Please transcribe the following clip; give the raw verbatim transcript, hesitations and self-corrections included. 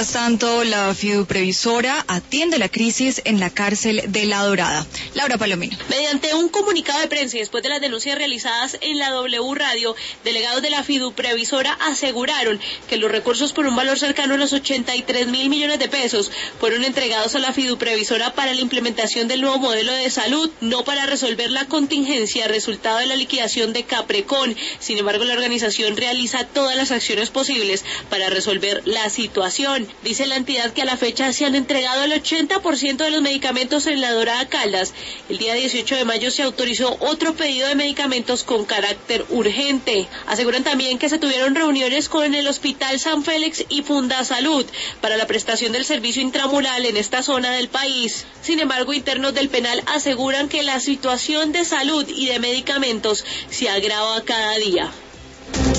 Mientras tanto, la fiduprevisora atiende la crisis en la cárcel de La Dorada. Laura Palomino. Mediante un comunicado de prensa y después de las denuncias realizadas en la W Radio, delegados de la fiduprevisora aseguraron que los recursos por un valor cercano a los ochenta y tres mil millones de pesos fueron entregados a la fiduprevisora para la implementación del nuevo modelo de salud, no para resolver la contingencia resultado de la liquidación de Caprecon. Sin embargo, la organización realiza todas las acciones posibles para resolver la situación. Dice la entidad que a la fecha se han entregado el ochenta por ciento de los medicamentos en La Dorada Caldas. El día dieciocho de mayo se autorizó otro pedido de medicamentos con carácter urgente. Aseguran también que se tuvieron reuniones con el Hospital San Félix y Fundasalud para la prestación del servicio intramural en esta zona del país. Sin embargo, internos del penal aseguran que la situación de salud y de medicamentos se agrava cada día.